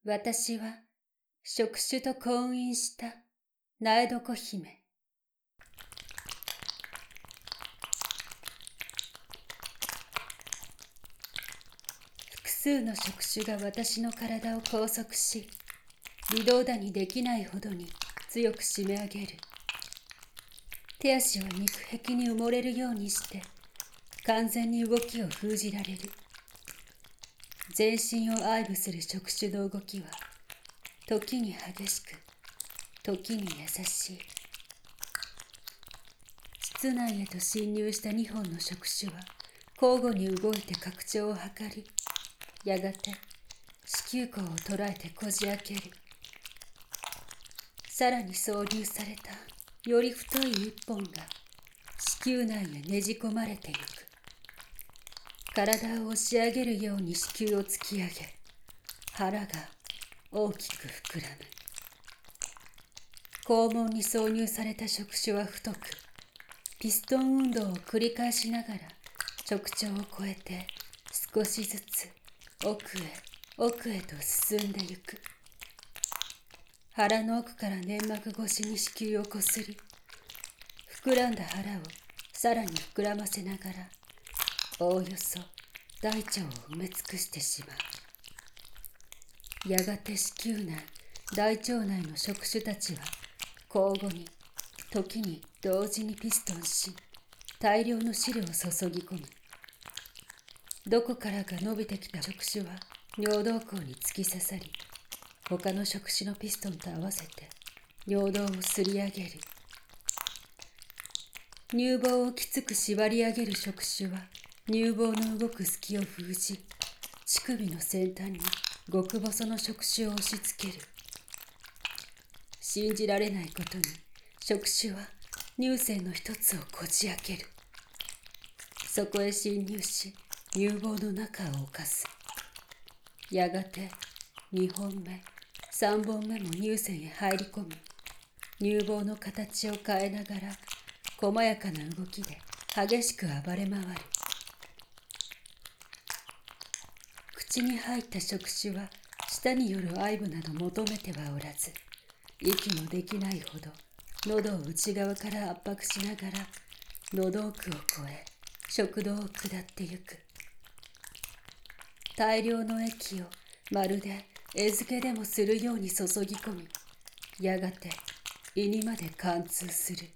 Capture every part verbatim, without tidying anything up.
私は触手と婚姻した苗床姫。複数の触手が私の体を拘束し、微動だにできないほどに強く締め上げる。手足は肉壁に埋もれるようにして完全に動きを封じられる。全身を愛撫する触手の動きは時に激しく、時に優しい。室内へと侵入した二本の触手は交互に動いて拡張を図り、やがて子宮口を捉えてこじ開ける。さらに挿入されたより太い一本が子宮内へねじ込まれてゆく。体を押し上げるように子宮を突き上げ、腹が大きく膨らむ。肛門に挿入された触手は太く、ピストン運動を繰り返しながら直腸を越えて少しずつ奥へ奥へと進んでゆく。腹の奥から粘膜越しに子宮をこすり、膨らんだ腹をさらに膨らませながら、おおよそ大腸を埋め尽くしてしまう。やがて子宮内、大腸内の触手たちは交互に、時に同時にピストンし、大量の汁を注ぎ込む。どこからか伸びてきた触手は尿道口に突き刺さり、他の触手のピストンと合わせて尿道をすり上げる。乳房をきつく縛り上げる触手は乳房の動く隙を封じ、乳首の先端に極細の触手を押し付ける。信じられないことに触手は乳腺の一つをこじ開ける。そこへ侵入し乳房の中を侵す。やがて二本目、三本目も乳腺へ入り込み、乳房の形を変えながら細やかな動きで激しく暴れ回る。口に入った触手は舌による愛撫など求めてはおらず、息もできないほど喉を内側から圧迫しながら喉奥を越え食道を下ってゆく。大量の液をまるで餌付けでもするように注ぎ込み、やがて胃にまで貫通する。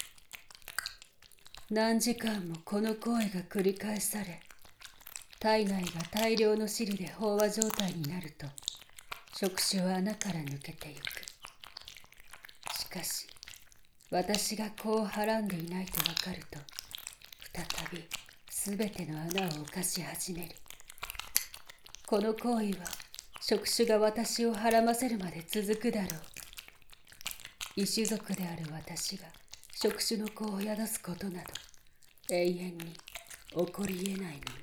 何時間もこの行為が繰り返され、体内が大量の汁で飽和状態になると、触手は穴から抜けてゆく。しかし、私が子をはらんでいないとわかると、再びすべての穴を犯し始める。この行為は、触手が私をはらませるまで続くだろう。異種族である私が触手の子を宿すことなど、永遠に起こり得ないのに。